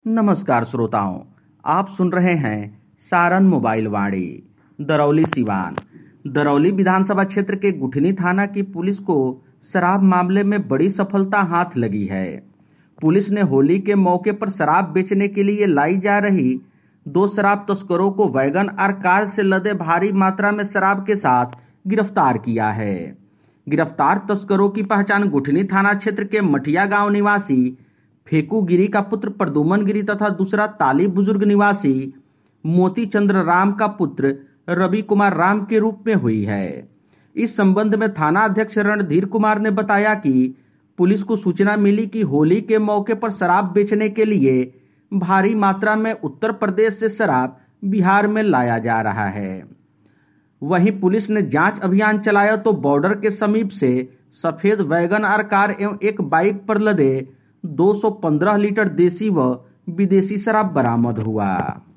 नमस्कार श्रोताओं, आप सुन रहे हैं सारण मोबाइल वाणी। दरौली सिवान। दरौली विधानसभा क्षेत्र के गुठनी थाना की पुलिस को शराब मामले में बड़ी सफलता हाथ लगी है। पुलिस ने होली के मौके पर शराब बेचने के लिए लाई जा रही 2 शराब तस्करों को वैगन आर कार से लदे भारी मात्रा में शराब के साथ गिरफ्तार किया है। गिरफ्तार तस्करों की पहचान गुठनी थाना क्षेत्र के मठिया गांव निवासी फेकू गिरी का पुत्र प्रदुमन गिरी तथा दूसरा ताली बुजुर्ग निवासी मोती चंद्र राम का पुत्र रवि कुमार राम के रूप में हुई है। इस संबंध में थाना अध्यक्ष रणधीर कुमार ने बताया कि पुलिस को सूचना मिली कि होली के मौके पर शराब बेचने के लिए भारी मात्रा में उत्तर प्रदेश से शराब बिहार में लाया जा रहा है। वहीं पुलिस ने जांच अभियान चलाया तो बॉर्डर के समीप से सफेद वैगन आर कार एवं एक बाइक पर लदे 215 लीटर देसी व विदेशी शराब बरामद हुआ।